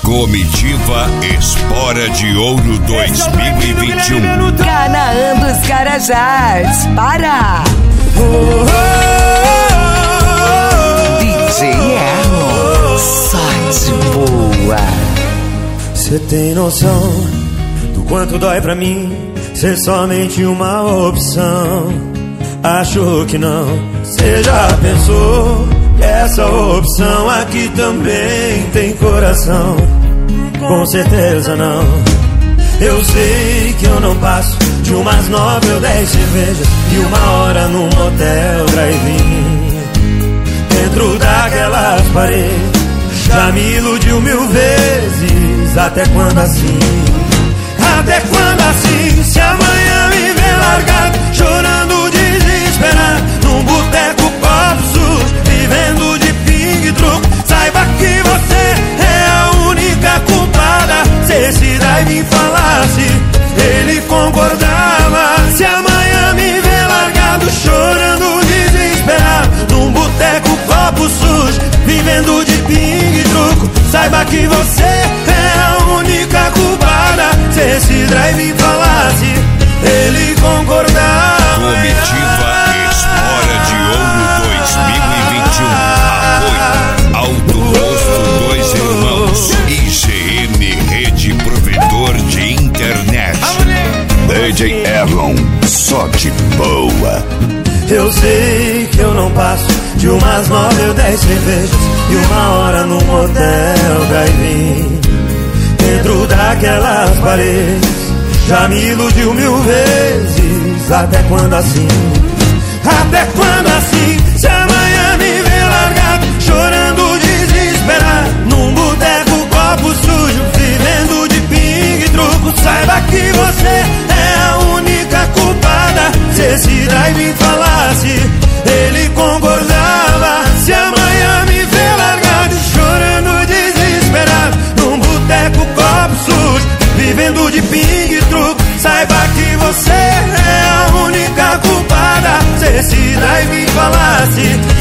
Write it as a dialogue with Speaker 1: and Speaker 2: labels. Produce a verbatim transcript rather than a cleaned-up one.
Speaker 1: Comitiva Espora de Ouro dois mil e vinte e um.
Speaker 2: Canaã dos Carajás. Para!
Speaker 3: Oh, oh, oh,
Speaker 2: D J Erlon, só de boa.
Speaker 3: Cê tem noção do quanto dói pra mim ser somente uma opção? Acho que não. Cê já pensou que essa opção aqui também tem coração? Com certeza não. Eu sei que eu não passo de umas nove ou dez cervejas e uma hora num motel drive-in. Dentro daquelas paredes já me iludiu mil vezes. Até quando assim? Até quando assim? Se amanhã me ver largado, chorando desesperado, num boteco copo sujo, vivendo de pingue e truco, saiba que você é a única culpada. Se esse drive falasse, ele concordava. Se amanhã me ver largado, chorando desesperado, num boteco copo sujo, vivendo de pingue e truco, saiba que você é a única culpada. Se esse drive falasse, ele concordava.
Speaker 1: Comitiva Espora de Ouro dois mil e vinte e um. Apoio Alto Posto Dois Irmãos e G N Rede Provedor de Internet. D J Erlon, só de boa.
Speaker 3: Eu sei que eu não passo de umas nove ou dez cervejas e uma hora num motel drive-in. Dentro daquelas paredes já me iludiu mil vezes. Até quando assim? Até quando assim? Se amanhã me ver largado, chorando desesperado, num boteco copo sujo, vivendo de pingue e truco, saiba que você é a única culpada. Se esse drive falasse, ele concordava. Se amanhã me ver largado, chorando desesperado, num boteco copo sujo, vivendo de pingue e truco, saiba que você é a única culpada. Se esse drive falasse,